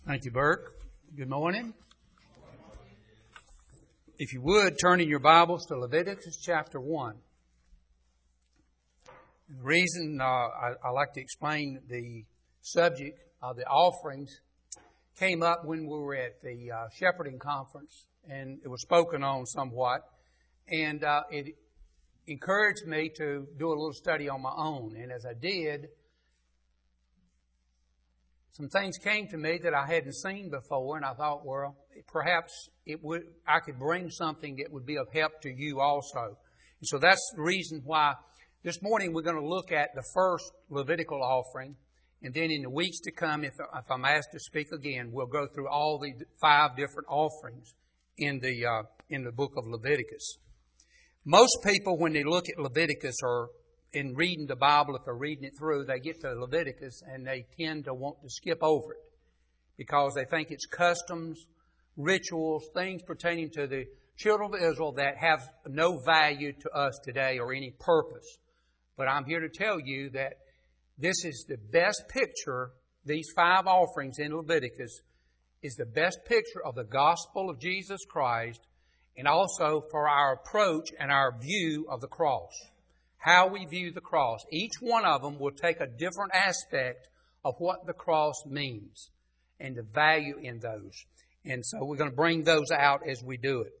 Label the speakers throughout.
Speaker 1: Thank you, Bert. Good morning. If you would, turn in your Bibles to Leviticus chapter 1. The reason I like to explain the subject of the offerings came up when we were at the shepherding conference, and it was spoken on somewhat, and it encouraged me to do a little study on my own. And as I did, some things came to me that I hadn't seen before, and I thought, well, perhaps I could bring something that would be of help to you also. And so that's the reason why this morning we're going to look at the first Levitical offering, and then in the weeks to come, if I'm asked to speak again, we'll go through all the 5 different offerings in the book of Leviticus. Most people, when they look at Leviticus or in reading the Bible, if they're reading it through, they get to Leviticus and they tend to want to skip over it because they think it's customs, rituals, things pertaining to the children of Israel that have no value to us today or any purpose. But I'm here to tell you that this is the best picture, these 5 offerings in Leviticus is the best picture of the gospel of Jesus Christ and also for our approach and our view of the cross. How we view the cross. Each one of them will take a different aspect of what the cross means and the value in those. And so we're going to bring those out as we do it.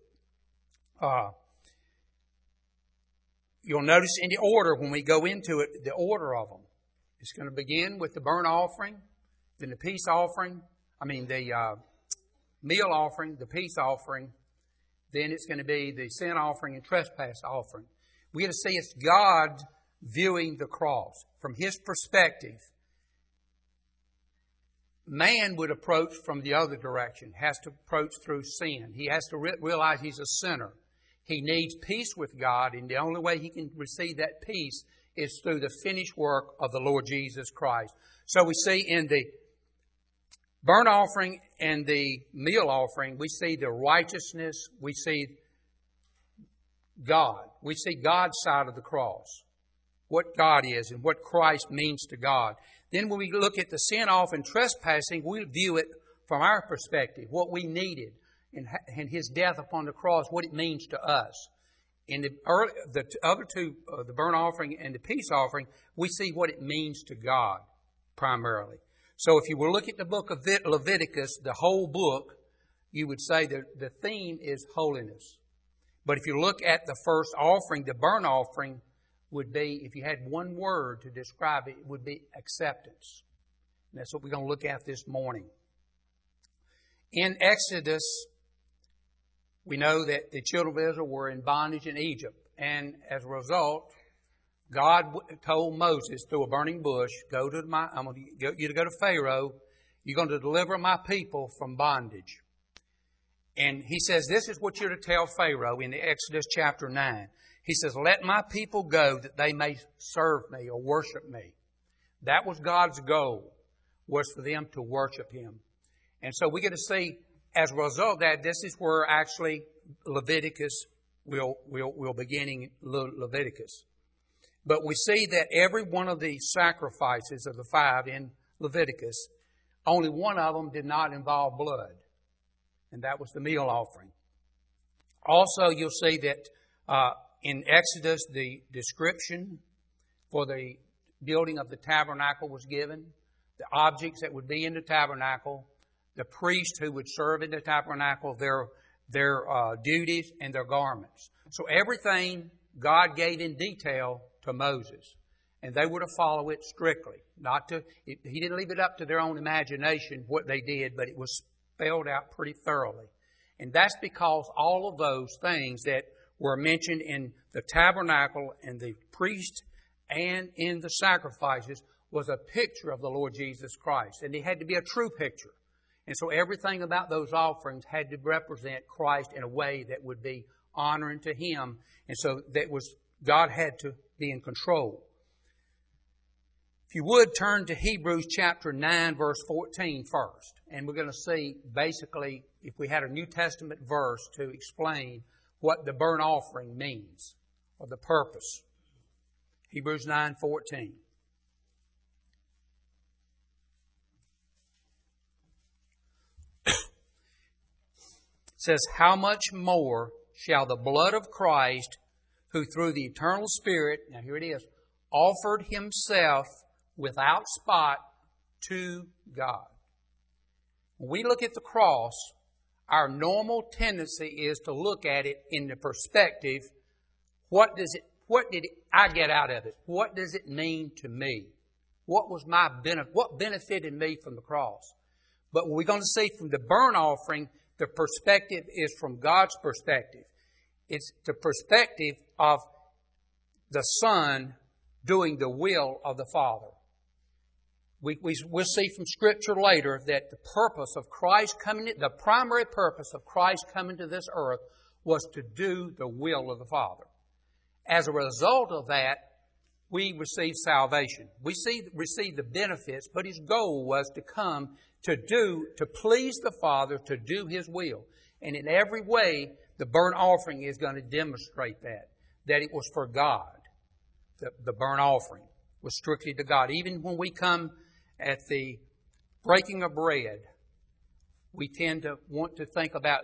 Speaker 1: You'll notice in the order when we go into it, the order of them. It's going to begin with the burnt offering, then the peace offering, the meal offering, the peace offering, then it's going to be the sin offering and trespass offering. We're going to see it's God viewing the cross from His perspective. Man would approach from the other direction, has to approach through sin. He has to realize he's a sinner. He needs peace with God, and the only way he can receive that peace is through the finished work of the Lord Jesus Christ. So we see in the burnt offering and the meal offering, we see the righteousness, we see God. We see God's side of the cross, what God is and what Christ means to God. Then when we look at the sin off and trespassing, we view it from our perspective, what we needed and His death upon the cross, what it means to us. In the other two, the burnt offering and the peace offering, we see what it means to God primarily. So if you will look at the book of Leviticus, the whole book, you would say that the theme is holiness. But if you look at the first offering, the burnt offering would be, if you had one word to describe it, it would be acceptance. And that's what we're going to look at this morning. In Exodus, we know that the children of Israel were in bondage in Egypt. And as a result, God told Moses through a burning bush, I'm going to get you to go to Pharaoh. You're going to deliver my people from bondage. And he says, this is what you're to tell Pharaoh in the Exodus chapter 9. He says, let my people go that they may serve me or worship me. That was God's goal, was for them to worship Him. And so we get to see, as a result of that, this is where actually Leviticus will beginning Leviticus. But we see that every one of the sacrifices of the 5 in Leviticus, only one of them did not involve blood. And that was the meal offering. Also, you'll see that in Exodus, the description for the building of the tabernacle was given. The objects that would be in the tabernacle, the priest who would serve in the tabernacle, their duties and their garments. So everything God gave in detail to Moses. And they were to follow it strictly. He didn't leave it up to their own imagination what they did, but it was spelled out pretty thoroughly. And that's because all of those things that were mentioned in the tabernacle and the priest and in the sacrifices was a picture of the Lord Jesus Christ. And it had to be a true picture. And so everything about those offerings had to represent Christ in a way that would be honoring to Him. And so God had to be in control. If you would, turn to Hebrews chapter 9, verse 14 first. And we're going to see, basically, if we had a New Testament verse to explain what the burnt offering means, or the purpose. Hebrews says, how much more shall the blood of Christ, who through the eternal Spirit, now here it is, offered Himself without spot to God. When we look at the cross, our normal tendency is to look at it in the perspective, what did I get out of it? What does it mean to me? What benefited me from the cross? But we're going to see from the burnt offering, the perspective is from God's perspective. It's the perspective of the Son doing the will of the Father. We'll see from Scripture later that the purpose of Christ the primary purpose of Christ coming to this earth was to do the will of the Father. As a result of that, we receive salvation. We receive the benefits, but His goal was to come to please the Father, to do His will. And in every way, the burnt offering is going to demonstrate that it was for God. The burnt offering was strictly to God. Even when we come at the breaking of bread, we tend to want to think about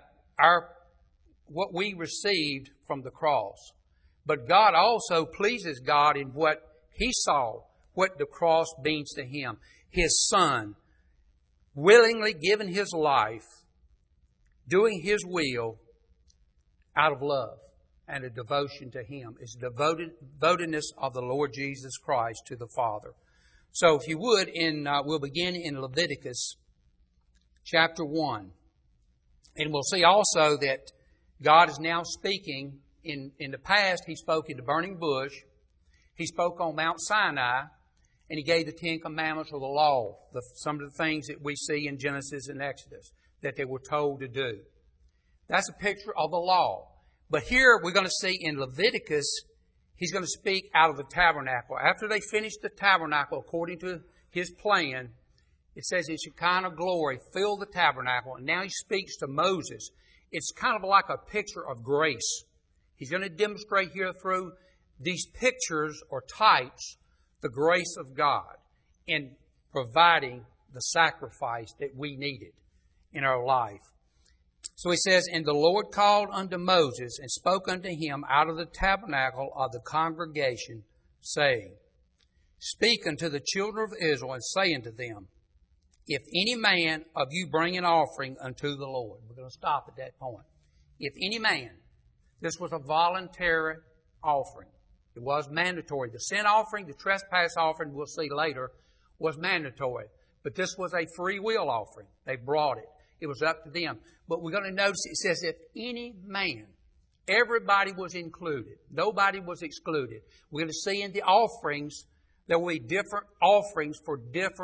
Speaker 1: what we received from the cross. But God also pleases God in what He saw, what the cross means to Him. His Son, willingly giving His life, doing His will out of love and a devotion to Him. It's devotedness of the Lord Jesus Christ to the Father. So if you would, we'll begin in Leviticus chapter 1. And we'll see also that God is now speaking. In the past, He spoke in the burning bush. He spoke on Mount Sinai. And He gave the Ten Commandments or the law, some of the things that we see in Genesis and Exodus that they were told to do. That's a picture of the law. But here we're going to see in Leviticus, He's going to speak out of the tabernacle. After they finished the tabernacle according to His plan, it says His Shekinah glory filled the tabernacle. And now He speaks to Moses. It's kind of like a picture of grace. He's going to demonstrate here through these pictures or types the grace of God in providing the sacrifice that we needed in our life. So He says, and the Lord called unto Moses and spoke unto him out of the tabernacle of the congregation, saying, Speak unto the children of Israel and say unto them, If any man of you bring an offering unto the Lord. We're going to stop at that point. If any man, this was a voluntary offering. It was mandatory. The sin offering, the trespass offering, we'll see later, was mandatory. But this was a free will offering. They brought it. It was up to them. But we're going to notice it says, if any man, everybody was included. Nobody was excluded. We're going to see in the offerings, there will be different offerings for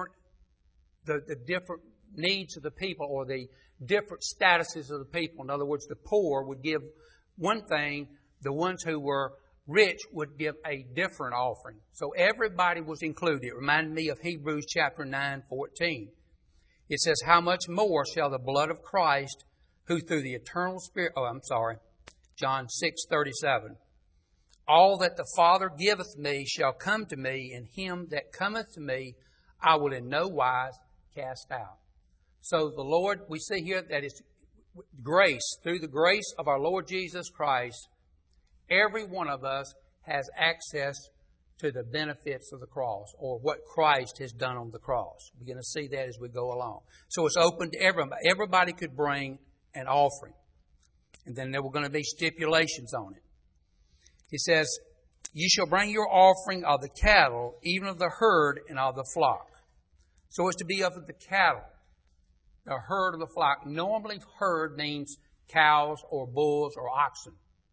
Speaker 1: the different needs of the people or the different statuses of the people. In other words, the poor would give one thing. The ones who were rich would give a different offering. So everybody was included. It reminded me of Hebrews chapter 9:14. It says, How much more shall the blood of Christ, who through the eternal Spirit, John 6:37. All that the Father giveth me shall come to me, and him that cometh to me I will in no wise cast out. So the Lord, we see here that it's grace. Through the grace of our Lord Jesus Christ, every one of us has access to the benefits of the cross or what Christ has done on the cross. We're going to see that as we go along. So it's open to everybody. Everybody could bring an offering. And then there were going to be stipulations on it. He says, You shall bring your offering of the cattle, even of the herd and of the flock. So it's to be of the cattle, the herd of the flock. Normally herd means cows or bulls or oxen.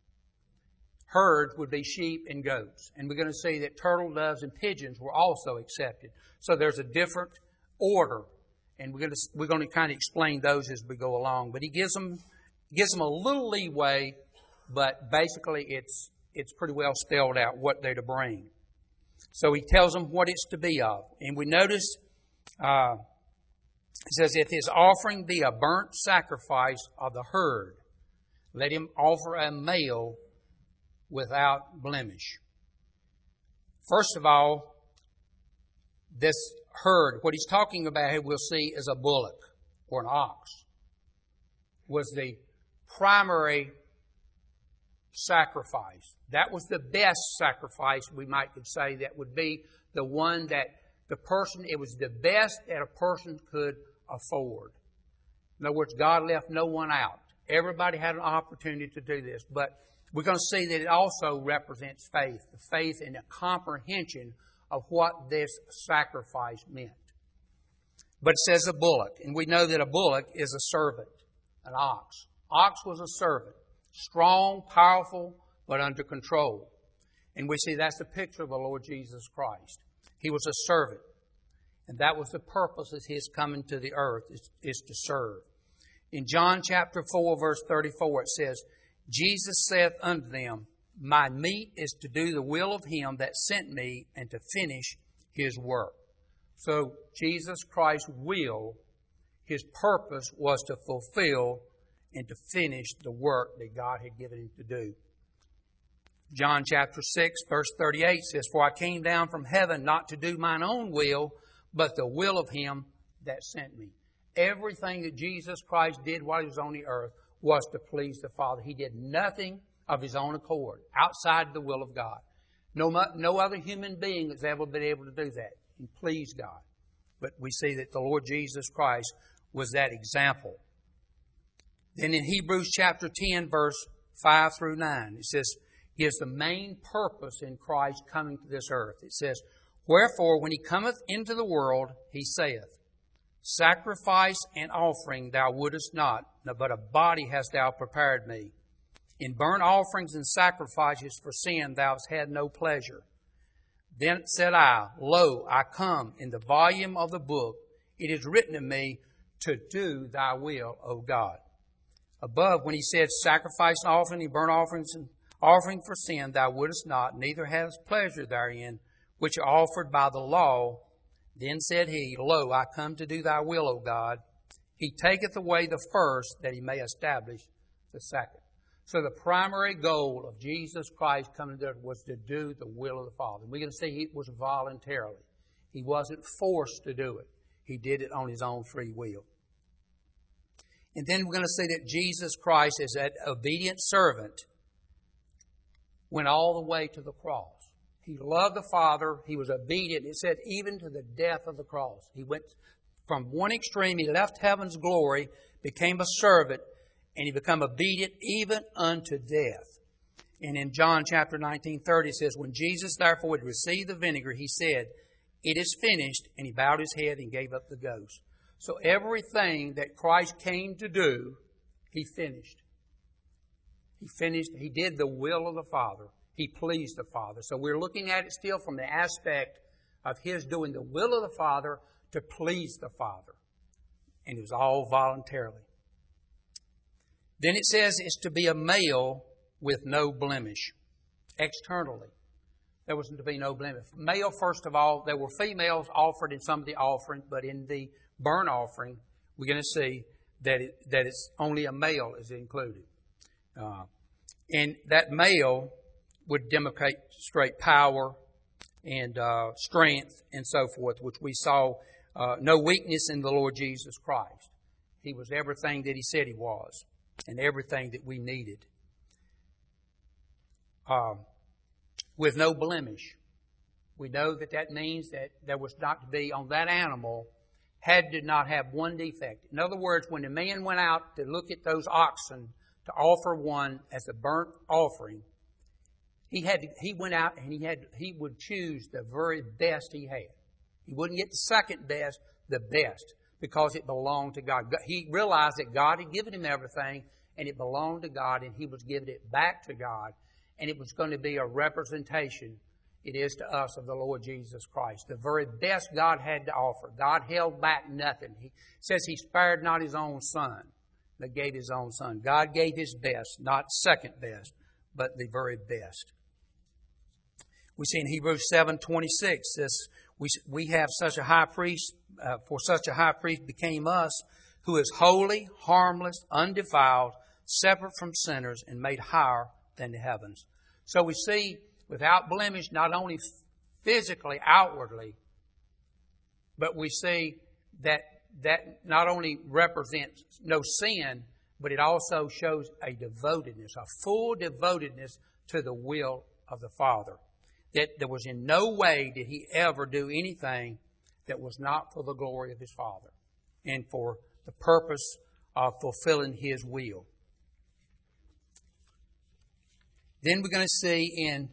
Speaker 1: Herds would be sheep and goats. And we're going to see that turtle doves and pigeons were also accepted. So there's a different order. And we're going to kind of explain those as we go along. But He gives them a little leeway, but basically it's pretty well spelled out what they're to bring. So He tells them what it's to be of. And we notice, He says, If his offering be a burnt sacrifice of the herd, let him offer a male without blemish. First of all, this herd, what he's talking about here, we'll see, is a bullock or an ox. Was the primary sacrifice. That was the best sacrifice, we might could say. That would be the one that it was the best that a person could afford. In other words, God left no one out. Everybody had an opportunity to do this. But we're going to see that it also represents faith. The faith and a comprehension of what this sacrifice meant. But it says a bullock. And we know that a bullock is a servant, an ox. Ox was a servant. Strong, powerful, but under control. And we see that's the picture of the Lord Jesus Christ. He was a servant. And that was the purpose of His coming to the earth, is to serve. In John chapter 4, verse 34, it says, Jesus saith unto them, My meat is to do the will of Him that sent me and to finish His work. So Jesus Christ's will, His purpose was to fulfill and to finish the work that God had given Him to do. John chapter 6, verse 38 says, For I came down from heaven not to do mine own will, but the will of Him that sent me. Everything that Jesus Christ did while He was on the earth was to please the Father. He did nothing of His own accord, outside the will of God. No other human being has ever been able to do that and please God. But we see that the Lord Jesus Christ was that example. Then in Hebrews chapter 10, verse 5 through 9, it says, gives the main purpose in Christ coming to this earth. It says, Wherefore, when He cometh into the world, He saith, Sacrifice and offering thou wouldest not, but a body hast thou prepared me. In burnt offerings and sacrifices for sin thou hast had no pleasure. Then said I, Lo, I come. In the volume of the book it is written of me to do thy will, O God. Above, when He said, Sacrifice and offering and burnt offerings and offering for sin thou wouldest not, neither hast pleasure therein, which are offered by the law. Then said He, Lo, I come to do thy will, O God. He taketh away the first, that He may establish the second. So the primary goal of Jesus Christ coming to earth was to do the will of the Father. We're going to see it was voluntarily. He wasn't forced to do it. He did it on His own free will. And then we're going to see that Jesus Christ, as that obedient servant, went all the way to the cross. He loved the Father. He was obedient. It said even to the death of the cross. He went from one extreme. He left heaven's glory, became a servant, and He became obedient even unto death. And in John chapter 19:30 it says, When Jesus therefore had received the vinegar, He said, It is finished. And He bowed His head and gave up the ghost. So everything that Christ came to do, He finished. He finished. He did the will of the Father. He pleased the Father. So we're looking at it still from the aspect of His doing the will of the Father to please the Father. And it was all voluntarily. Then it says it's to be a male with no blemish. Externally, there was to be no blemish. Male, first of all, there were females offered in some of the offering, but in the burnt offering, we're going to see that it's only a male is included. And that male would demonstrate power and strength and so forth, which we saw no weakness in the Lord Jesus Christ. He was everything that He said He was and everything that we needed. With no blemish. We know that means that there was not to be on that animal, had to not have one defect. In other words, when the man went out to look at those oxen to offer one as a burnt offering, he went out and he would choose the very best he had. He wouldn't get the second best, the best, because it belonged to God. He realized that God had given him everything and it belonged to God, and he was giving it back to God, and it was going to be a representation, it is to us, of the Lord Jesus Christ. The very best God had to offer. God held back nothing. He says He spared not His own Son, but gave His own Son. God gave His best, not second best, but the very best. We see in Hebrews 7:26 says, we have such a high priest, for such a high priest became us, who is holy, harmless, undefiled, separate from sinners, and made higher than the heavens. So we see, without blemish, not only physically, outwardly, but we see that not only represents no sin, but it also shows a devotedness, a full devotedness to the will of the Father. That there was in no way did He ever do anything that was not for the glory of His Father and for the purpose of fulfilling His will. Then we're going to see in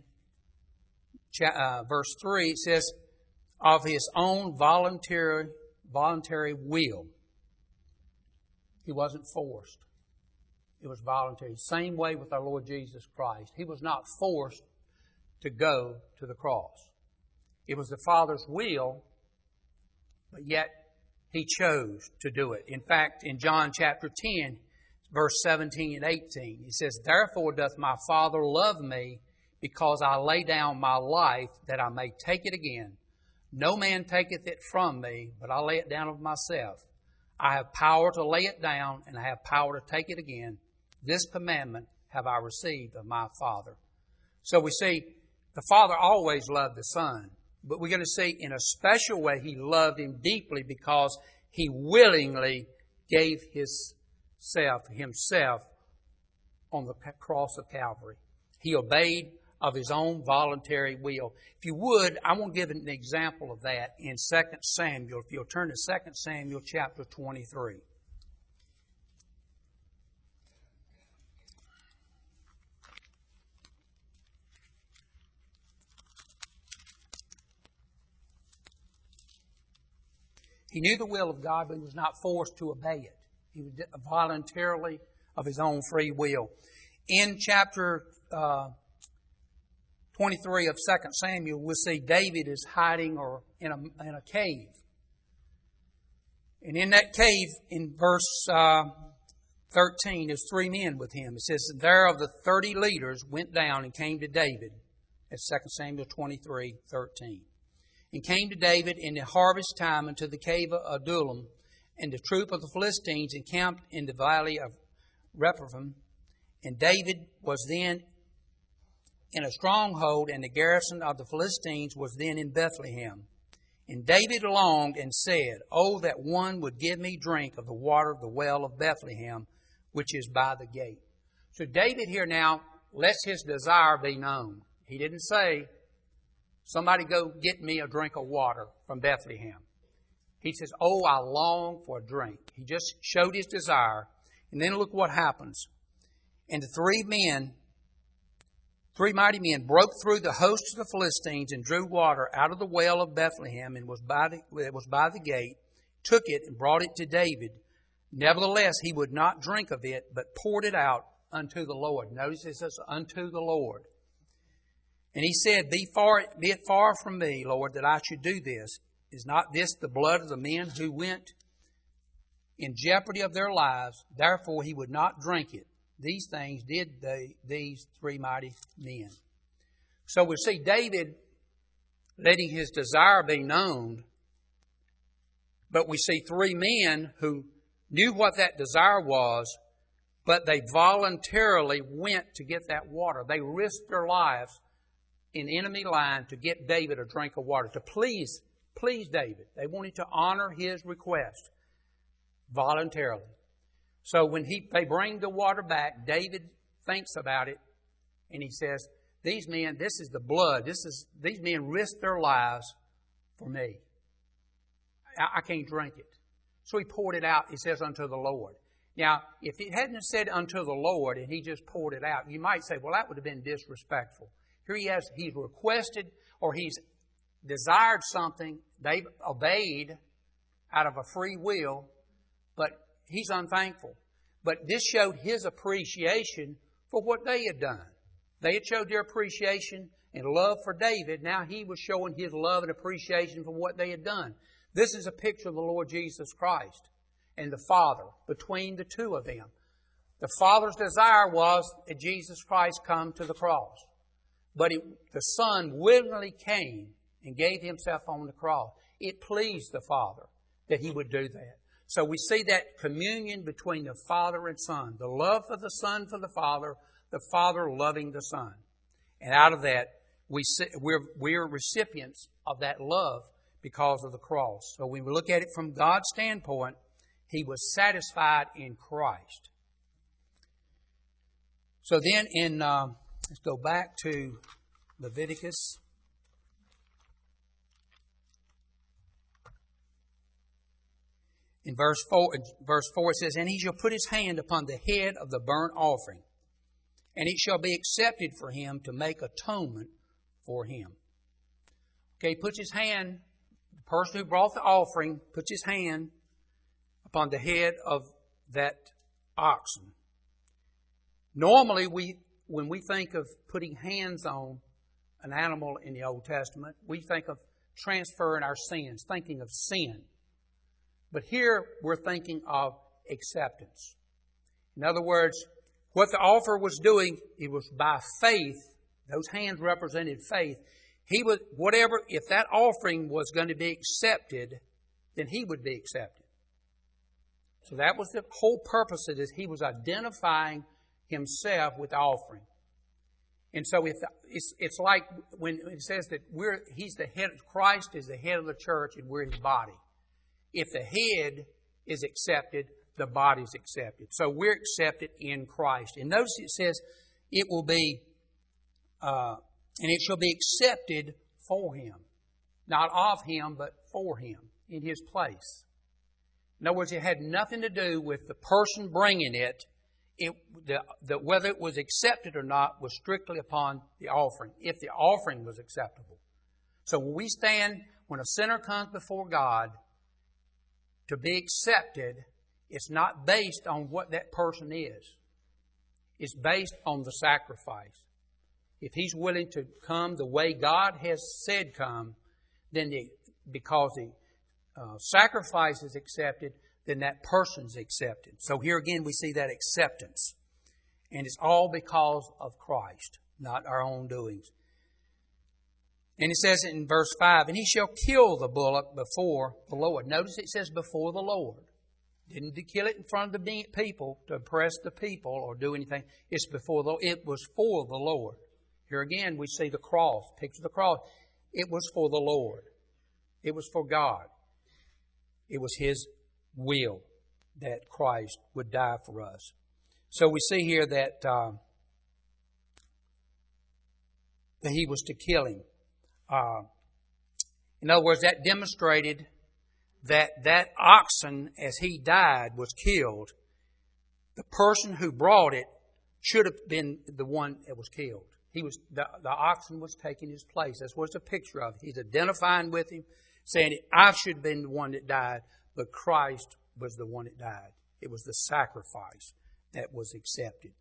Speaker 1: verse 3, it says, of His own voluntary will. He wasn't forced. It was voluntary. Same way with our Lord Jesus Christ. He was not forced to go to the cross. It was the Father's will, but yet He chose to do it. In fact, in John chapter 10, verse 17 and 18, He says, therefore doth my Father love me, because I lay down my life that I may take it again. No man taketh it from me, but I lay it down of myself. I have power to lay it down, and I have power to take it again. This commandment have I received of my Father. So we see the Father always loved the Son, but we're going to see in a special way He loved Him deeply because He willingly gave Himself on the cross of Calvary. He obeyed of His own voluntary will. If you would, I want to give an example of that in 2 Samuel. If you'll turn to 2 Samuel chapter 23. He knew the will of God, but He was not forced to obey it. He was voluntarily of His own free will. In chapter 23 of 2 Samuel, we'll see David is hiding in a cave. And in that cave, in verse 13, there's 3 men with him. It says, there of the 30 leaders went down and came to David. That's 2 Samuel 23:13. And came to David in the harvest time unto the cave of Adullam, and the troop of the Philistines encamped in the valley of Rephaim. And David was then in a stronghold, and the garrison of the Philistines was then in Bethlehem. And David longed and said, oh, that one would give me drink of the water of the well of Bethlehem, which is by the gate. So David here now lets his desire be known. He didn't say, somebody go get me a drink of water from Bethlehem. He says, oh, I long for a drink. He just showed his desire. And then look what happens. And the 3 mighty men broke through the host of the Philistines and drew water out of the well of Bethlehem and was by the gate, took it and brought it to David. Nevertheless, he would not drink of it, but poured it out unto the Lord. Notice it says, unto the Lord. And he said, be it far from me, Lord, that I should do this. Is not this the blood of the men who went in jeopardy of their lives? Therefore he would not drink it. These things did these 3 mighty men. So we see David letting his desire be known, but we see 3 men who knew what that desire was, but they voluntarily went to get that water. They risked their lives in enemy line to get David a drink of water, to please David. They wanted to honor his request voluntarily. So when they bring the water back, David thinks about it and he says, these men, this is the blood. These men risked their lives for me. I can't drink it. So he poured it out, he says, unto the Lord. Now, if he hadn't said unto the Lord and he just poured it out, you might say, well, that would have been disrespectful. Here he's requested or he's desired something. They've obeyed out of a free will, but he's unthankful. But this showed his appreciation for what they had done. They had showed their appreciation and love for David. Now he was showing his love and appreciation for what they had done. This is a picture of the Lord Jesus Christ and the Father between the two of them. The Father's desire was that Jesus Christ come to the cross. But the Son willingly came and gave Himself on the cross. It pleased the Father that He would do that. So we see that communion between the Father and Son. The love of the Son for the Father loving the Son. And out of that, we're recipients of that love because of the cross. So when we look at it from God's standpoint, He was satisfied in Christ. So then let's go back to Leviticus. In verse 4 it says, "And he shall put his hand upon the head of the burnt offering, and it shall be accepted for him to make atonement for him." Okay, he puts his hand, the person who brought the offering puts his hand upon the head of that oxen. Normally, when we think of putting hands on an animal in the Old Testament, we think of transferring our sins, thinking of sin. But here we're thinking of acceptance. In other words, what the offer was doing, it was by faith. Those hands represented faith. He would, if that offering was going to be accepted, then he would be accepted. So that was the whole purpose of this. He was identifying himself with the offering. And so it's like when it says that he's the head, Christ is the head of the church and we're his body. If the head is accepted, the body is accepted. So we're accepted in Christ. And notice it says it will be, and it shall be accepted for him. Not of him, but for him, in his place. In other words, it had nothing to do with the person bringing it. Whether it was accepted or not was strictly upon the offering, if the offering was acceptable. So when a sinner comes before God, to be accepted, it's not based on what that person is. It's based on the sacrifice. If he's willing to come the way God has said come, then because the sacrifice is accepted, then that person's accepted. So here again we see that acceptance. And it's all because of Christ, not our own doings. And it says in verse 5, "And he shall kill the bullock before the Lord." Notice it says before the Lord. Didn't kill it in front of the people to impress the people or do anything. It's before it was for the Lord. Here again we see the cross, picture of the cross. It was for the Lord. It was for God. It was his will that Christ would die for us. So we see here that he was to kill him. In other words, that demonstrated that oxen, as he died, was killed. The person who brought it should have been the one that was killed. The oxen was taking his place. That's what it's a picture of. He's identifying with him, saying, I should have been the one that died, but Christ was the one that died. It was the sacrifice that was accepted.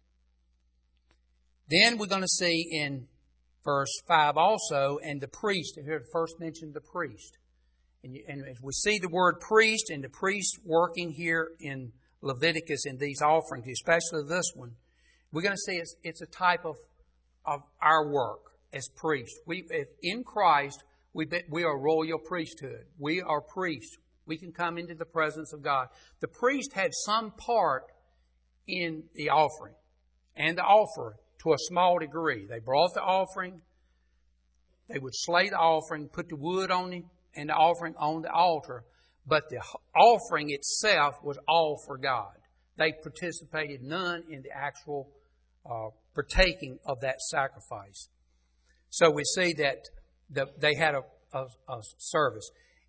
Speaker 1: Then we're going to see in verse 5 also, and the priest. Here first mentioned the priest. And as we see the word priest and the priest working here in Leviticus in these offerings, especially this one, we're going to see it's a type of our work as priests. In Christ, we are royal priesthood. We are priests. We can come into the presence of God. The priest had some part in the offering and the offer to a small degree. They brought the offering. They would slay the offering, put the wood on it, and the offering on the altar. But the offering itself was all for God. They participated none in the actual partaking of that sacrifice. So we see that they had a service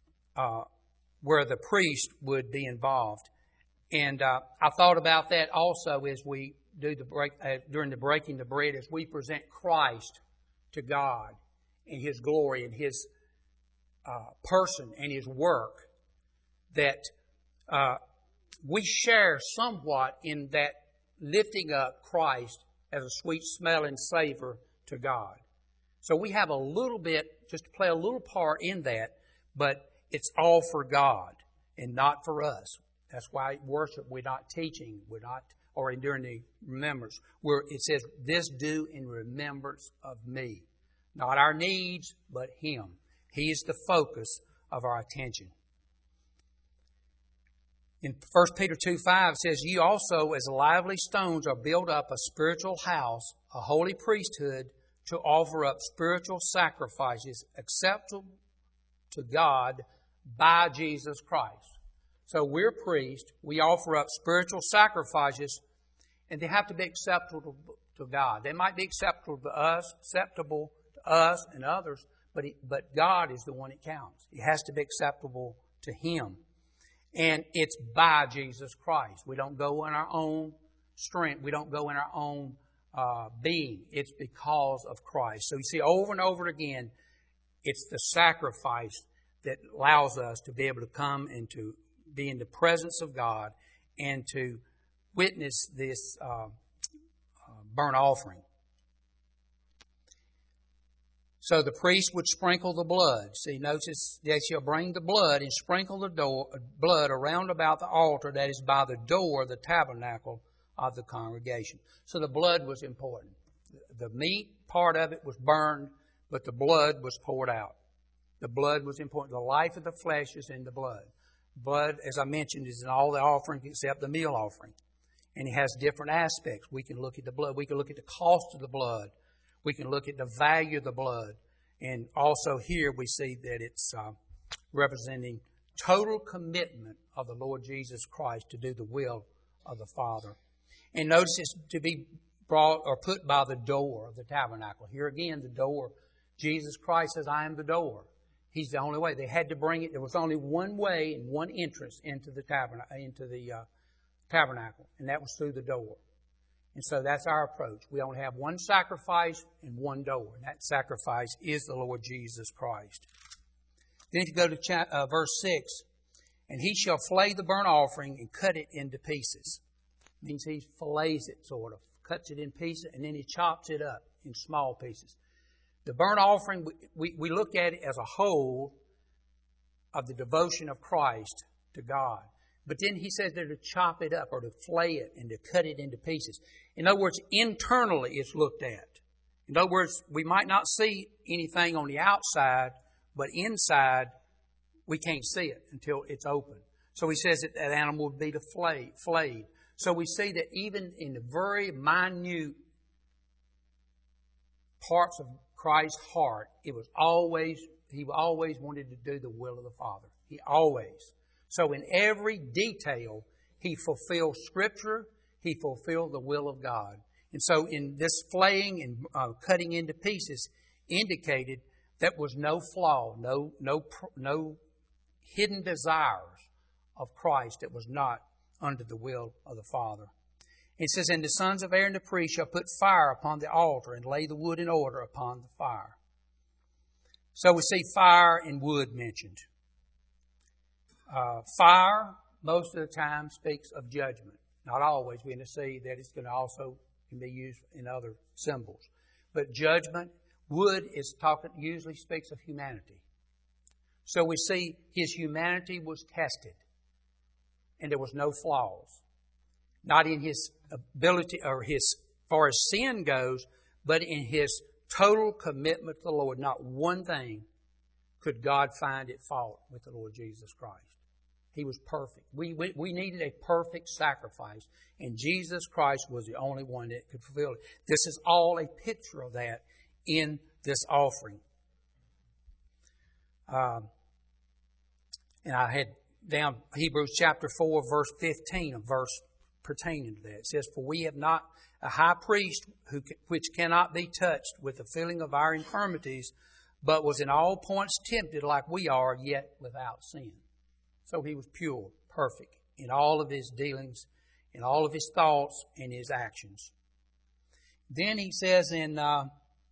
Speaker 1: where the priest would be involved. And I thought about that also as we do during the breaking the bread, as we present Christ to God in His glory and His person and His work, that we share somewhat in that lifting up Christ as a sweet smelling savor to God. So we have a little bit, just to play a little part in that, but it's all for God and not for us. That's why worship, we're not teaching, or during the remembrance, where it says, this do in remembrance of me. Not our needs, but Him. He is the focus of our attention. In 1 Peter 2:5 it says, "You also as lively stones are built up a spiritual house, a holy priesthood, to offer up spiritual sacrifices acceptable to God by Jesus Christ." So we're priests. We offer up spiritual sacrifices, and they have to be acceptable to God. They might be acceptable to us and others, but God is the one that counts. It has to be acceptable to Him. And it's by Jesus Christ. We don't go in our own strength. We don't go in our own being. It's because of Christ. So you see, over and over again, it's the sacrifice that allows us to be able to come and to be in the presence of God and to witness this burnt offering. So the priest would sprinkle the blood. See, notice they shall bring the blood and sprinkle the blood around about the altar that is by the door of the tabernacle of the congregation. So the blood was important. The meat part of it was burned, but the blood was poured out. The blood was important. The life of the flesh is in the blood. Blood, as I mentioned, is in all the offerings except the meal offering. And it has different aspects. We can look at the blood. We can look at the cost of the blood. We can look at the value of the blood. And also here we see that it's representing total commitment of the Lord Jesus Christ to do the will of the Father. And notice it's to be brought or put by the door of the tabernacle. Here again, the door. Jesus Christ says, I am the door. He's the only way. They had to bring it. There was only one way and one entrance into the tabernacle, and that was through the door. And so that's our approach. We only have one sacrifice and one door. And that sacrifice is the Lord Jesus Christ. Then if you go to verse 6, and he shall flay the burnt offering and cut it into pieces. It means he fillets it, sort of. Cuts it in pieces, and then he chops it up in small pieces. The burnt offering, we look at it as a whole of the devotion of Christ to God. But then he says they're to chop it up or to flay it and to cut it into pieces. In other words, internally it's looked at. In other words, we might not see anything on the outside, but inside we can't see it until it's open. So he says that that animal would be flayed. So we see that even in the very minute parts of Christ's heart, he always wanted to do the will of the Father. He always. So in every detail, he fulfilled Scripture. He fulfilled the will of God. And so in this flaying and cutting into pieces indicated that was no flaw, no hidden desires of Christ that was not under the will of the Father. It says, and the sons of Aaron the priest shall put fire upon the altar and lay the wood in order upon the fire. So we see fire and wood mentioned. Fire, most of the time, speaks of judgment. Not always. We're going to see that it's going to also can be used in other symbols. But judgment, wood usually speaks of humanity. So we see his humanity was tested, and there was no flaws. Not in his ability or as far as sin goes, but in his total commitment to the Lord. Not one thing could God find at fault with the Lord Jesus Christ. He was perfect. We needed a perfect sacrifice, and Jesus Christ was the only one that could fulfill it. This is all a picture of that in this offering. And I had down Hebrews chapter 4, verse 15, a verse pertaining to that. It says, for we have not a high priest which cannot be touched with the feeling of our infirmities, but was in all points tempted like we are, yet without sin. So he was pure, perfect in all of his dealings, in all of his thoughts and his actions. Then he says and the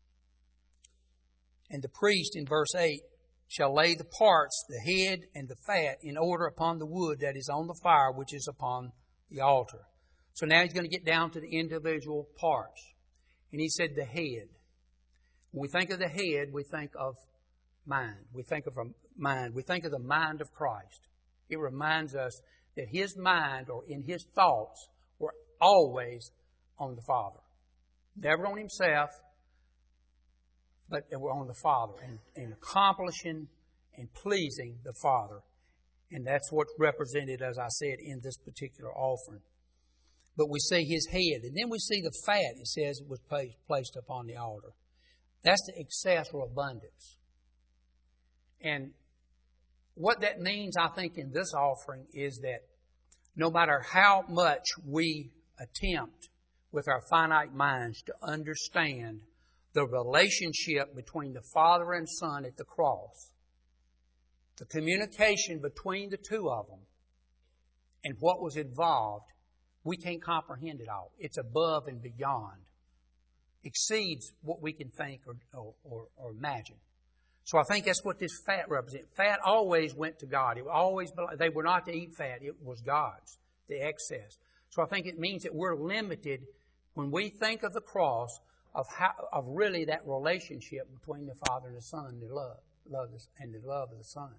Speaker 1: priest in verse 8 shall lay the parts, the head and the fat, in order upon the wood that is on the fire, which is upon the altar. So now he's going to get down to the individual parts. And he said the head. When we think of the head, we think of mind. We think of a mind. We think of the mind of Christ. It reminds us that his mind or in his thoughts were always on the Father. Never on himself, but they were on the Father and accomplishing and pleasing the Father. And that's what's represented, as I said, in this particular offering. But we see his head. And then we see the fat. It says it was placed upon the altar. That's the excess or abundance. And what that means, I think, in this offering is that no matter how much we attempt, with our finite minds to understand the relationship between the Father and Son at the cross, the communication between the two of them, and what was involved, we can't comprehend it all. It's above and beyond, exceeds what we can think or imagine. So I think that's what this fat represents. Fat always went to God. It always, they were not to eat fat. It was God's, the excess. So I think it means that we're limited when we think of the cross of really that relationship between the Father and the Son, the love of the Son.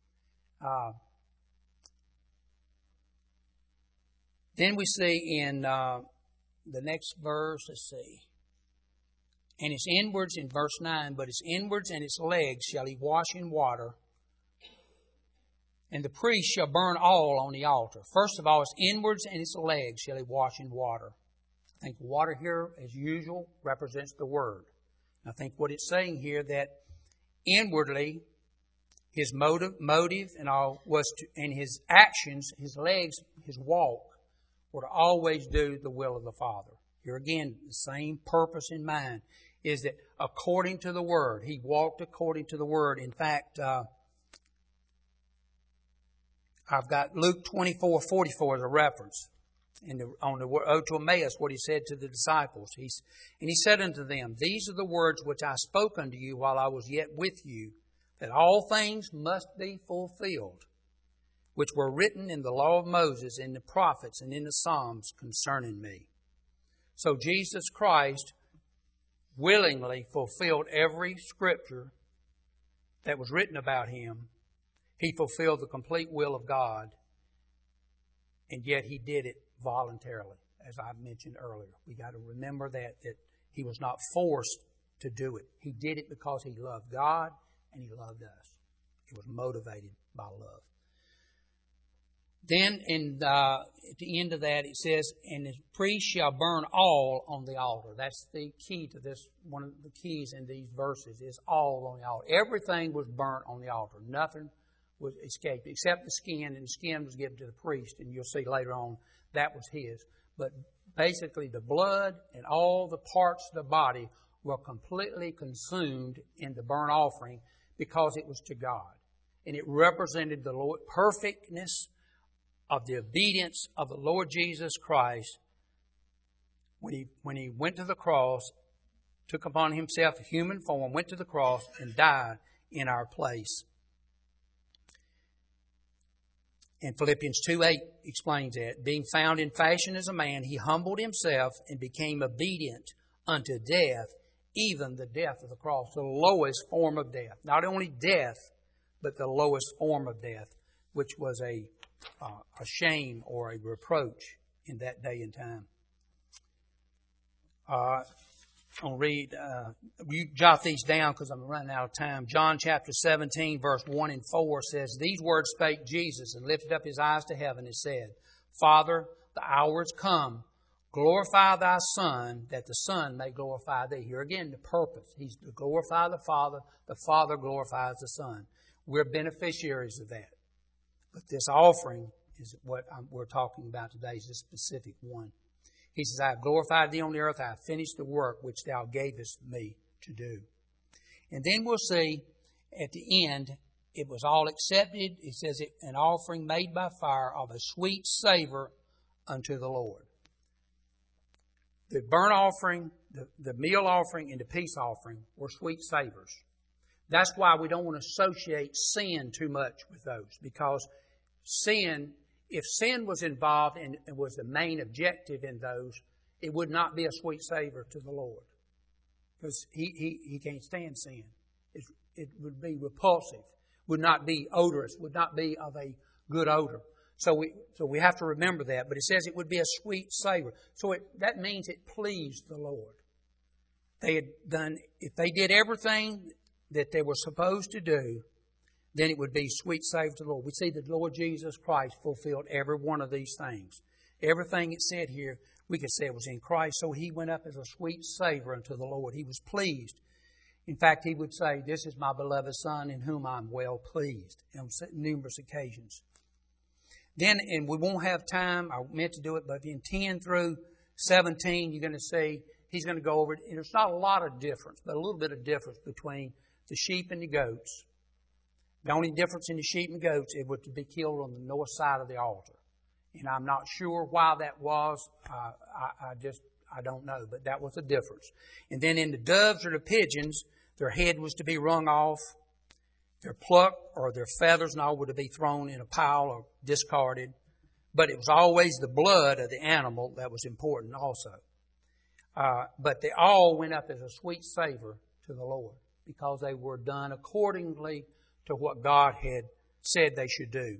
Speaker 1: Then we see in the next verse, let's see. And its inwards in verse 9, but its inwards and its legs shall he wash in water, and the priest shall burn all on the altar. First of all, its inwards and its legs shall he wash in water. I think water here, as usual, represents the Word. I think what it's saying here that inwardly, his motive and all was and his actions, his legs, his walk, were to always do the will of the Father. Here again, the same purpose in mind is that according to the Word, he walked according to the Word. In fact, I've got Luke 24:44 as a reference. On the road to Emmaus, what he said to the disciples. And he said unto them, these are the words which I spoke unto you while I was yet with you, that all things must be fulfilled, which were written in the law of Moses, in the prophets, and in the Psalms concerning me. So Jesus Christ willingly fulfilled every scripture that was written about him. He fulfilled the complete will of God, and yet he did it voluntarily, as I mentioned earlier. We got to remember that he was not forced to do it. He did it because he loved God and he loved us. He was motivated by love. Then at the end of that it says, and the priest shall burn all on the altar. That's the key to this. One of the keys in these verses is all on the altar. Everything was burnt on the altar. Nothing was escaped except the skin, and the skin was given to the priest, and you'll see later on that was his. But basically the blood and all the parts of the body were completely consumed in the burnt offering because it was to God. And it represented the Lord, perfectness of the obedience of the Lord Jesus Christ when he went to the cross, took upon himself a human form, went to the cross and died in our place. And Philippians 2:8 explains that. Being found in fashion as a man, he humbled himself and became obedient unto death, even the death of the cross, the lowest form of death. Not only death, but the lowest form of death, which was a shame or a reproach in that day and time. I'll read, you jot these down because I'm running out of time. John chapter 17, verse 1 and 4 says, these words spake Jesus and lifted up his eyes to heaven and said, Father, the hour is come. Glorify thy Son, that the Son may glorify thee. Here again, the purpose. He's to glorify the Father glorifies the Son. We're beneficiaries of that. But this offering is what we're talking about today, is a specific one. He says, I have glorified thee on the earth. I have finished the work which thou gavest me to do. And then we'll see at the end, it was all accepted. It says, an offering made by fire of a sweet savor unto the Lord. The burnt offering, the meal offering, and the peace offering were sweet savors. That's why we don't want to associate sin too much with those, because sin, if sin was involved and was the main objective in those, it would not be a sweet savor to the Lord, because he can't stand sin. It would be repulsive, would not be odorous, would not be of a good odor. So we have to remember that. But it says it would be a sweet savor. So that means it pleased the Lord. They had done, if they did everything that they were supposed to do, then it would be sweet savor to the Lord. We see that the Lord Jesus Christ fulfilled every one of these things. Everything it said here, we could say it was in Christ. So he went up as a sweet savor unto the Lord. He was pleased. In fact, he would say, this is my beloved Son in whom I'm well pleased, on numerous occasions. Then, and we won't have time, I meant to do it, but in 10 through 17, you're going to see he's going to go over it. And there's not a lot of difference, but a little bit of difference between the sheep and the goats. The only difference in the sheep and goats, it was to be killed on the north side of the altar. And I'm not sure why that was. I don't know, but that was the difference. And then in the doves or the pigeons, their head was to be wrung off. Their pluck or their feathers and all were to be thrown in a pile or discarded. But it was always the blood of the animal that was important also. But they all went up as a sweet savor to the Lord because they were done accordingly to what God had said they should do.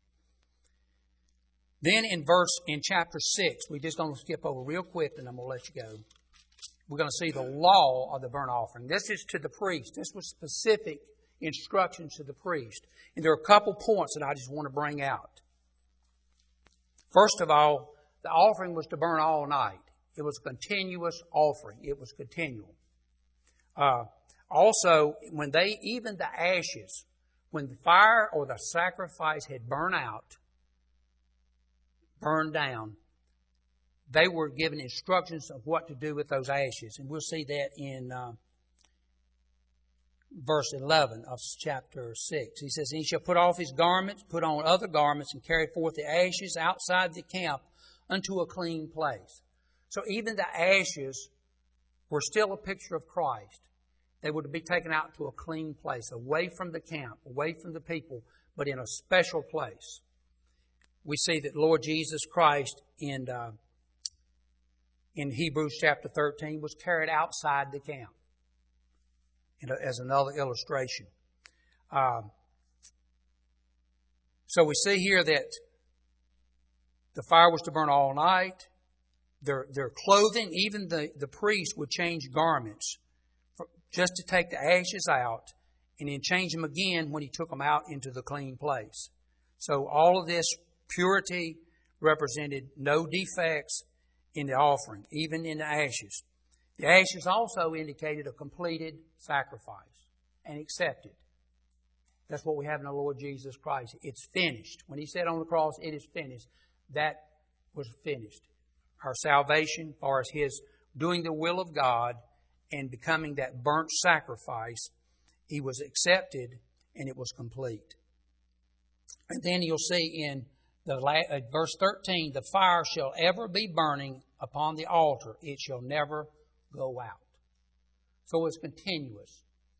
Speaker 1: Then in chapter 6, we're just going to skip over real quick and I'm going to let you go. We're going to see the law of the burnt offering. This is to the priest. This was specific instructions to the priest. And there are a couple points that I just want to bring out. First of all, the offering was to burn all night. It was a continuous offering. It was continual. Also, even the ashes, when the fire or the sacrifice had burned down, they were given instructions of what to do with those ashes. And we'll see that in verse 11 of chapter 6. He says, "He shall put off his garments, put on other garments, and carry forth the ashes outside the camp unto a clean place." So even the ashes were still a picture of Christ. They were to be taken out to a clean place, away from the camp, away from the people, but in a special place. We see that Lord Jesus Christ in Hebrews chapter 13 was carried outside the camp as another illustration. So we see here that the fire was to burn all night. Their clothing, even the priest would change garments just to take the ashes out and then change them again when he took them out into the clean place. So all of this purity represented no defects in the offering, even in the ashes. The ashes also indicated a completed sacrifice and accepted. That's what we have in the Lord Jesus Christ. It's finished. When He said on the cross, "It is finished," that was finished. Our salvation, as far as His doing the will of God and becoming that burnt sacrifice, He was accepted and it was complete. And then you'll see in verse 13, "The fire shall ever be burning upon the altar. It shall never go out." So it's continuous.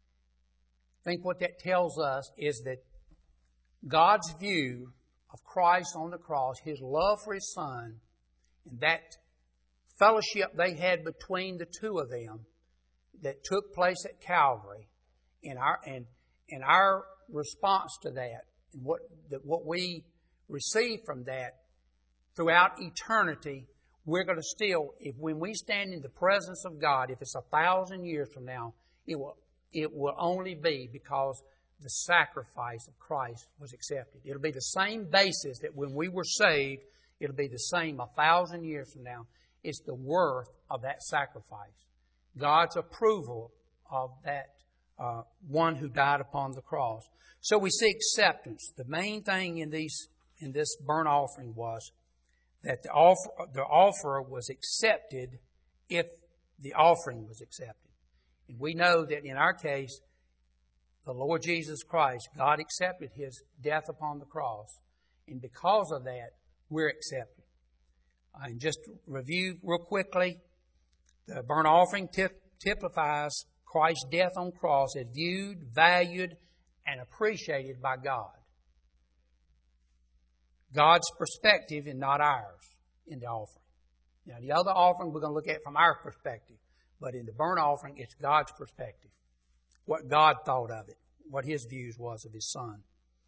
Speaker 1: I think what that tells us is that God's view of Christ on the cross, His love for His Son, and that fellowship they had between the two of them that took place at Calvary, and our response to that, and what we receive from that throughout eternity, we're going to still, when we stand in the presence of God, if it's 1,000 years from now, it will only be because the sacrifice of Christ was accepted. It'll be the same basis that when we were saved, it'll be the same 1,000 years from now. It's the worth of that sacrifice. God's approval of that one who died upon the cross. So we see acceptance. The main thing in this burnt offering was that the offerer was accepted if the offering was accepted. And we know that in our case, the Lord Jesus Christ, God accepted His death upon the cross. And because of that, we're accepted. And just to review real quickly, the burnt offering typifies Christ's death on the cross as viewed, valued, and appreciated by God. God's perspective and not ours in the offering. Now, the other offering we're going to look at from our perspective. But in the burnt offering, it's God's perspective. What God thought of it. What His views was of His Son.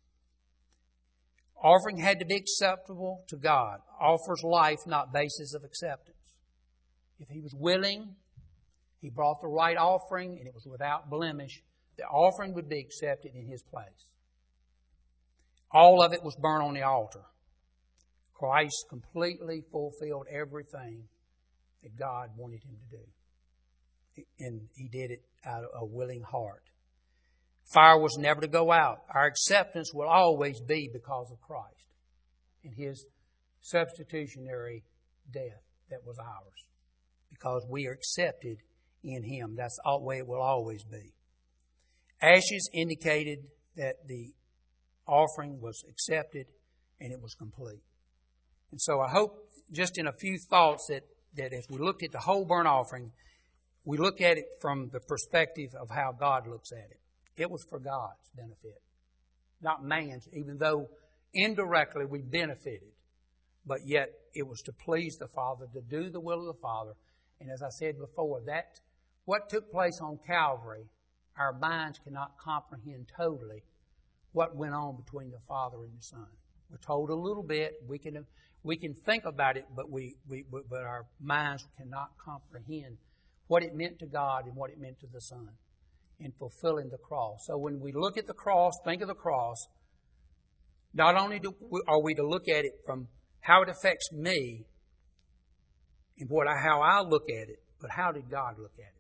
Speaker 1: Offering had to be acceptable to God. Offers life, not basis of acceptance. If He was willing, He brought the right offering, and it was without blemish, the offering would be accepted in His place. All of it was burnt on the altar. Christ completely fulfilled everything that God wanted Him to do. And He did it out of a willing heart. Fire was never to go out. Our acceptance will always be because of Christ and His substitutionary death. that was ours because we are accepted in Him. That's the way it will always be. Ashes indicated that the offering was accepted and it was complete. And so I hope just in a few thoughts that as we looked at the whole burnt offering, we look at it from the perspective of how God looks at it. It was for God's benefit, not man's, even though indirectly we benefited. But yet it was to please the Father, to do the will of the Father. And as I said before, that what took place on Calvary, our minds cannot comprehend totally what went on between the Father and the Son. We're told a little bit. We can think about it, but but our minds cannot comprehend what it meant to God and what it meant to the Son in fulfilling the cross. So when we look at the cross, think of the cross, not only are we to look at it from how it affects me and how I look at it, but how did God look at it?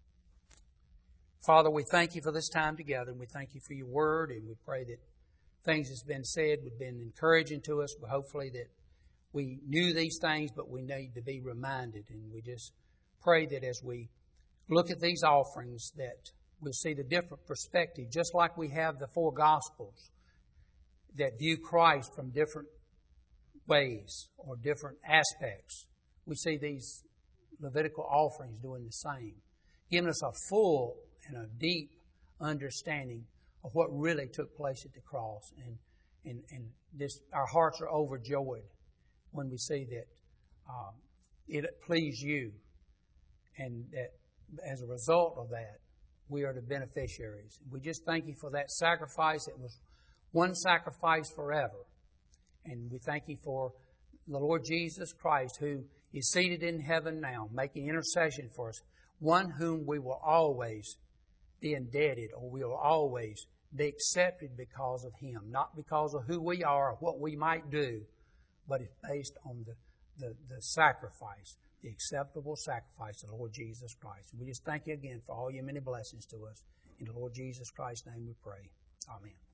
Speaker 1: Father, we thank You for this time together, and we thank You for Your Word, and we pray that things that's been said have been encouraging to us, but hopefully that we knew these things, but we need to be reminded. And we just pray that as we look at these offerings, that we'll see the different perspective, just like we have the four Gospels that view Christ from different ways or different aspects. We see these Levitical offerings doing the same, giving us a full and a deep understanding of what really took place at the cross. And this, our hearts are overjoyed when we see that it pleased You, and that as a result of that, we are the beneficiaries. We just thank You for that sacrifice. It was one sacrifice forever. And we thank You for the Lord Jesus Christ, who is seated in heaven now, making intercession for us, one whom we will always be indebted, or we will always be accepted because of Him, not because of who we are or what we might do, but it's based on the sacrifice, the acceptable sacrifice of the Lord Jesus Christ. And we just thank You again for all Your many blessings to us. In the Lord Jesus Christ's name we pray. Amen.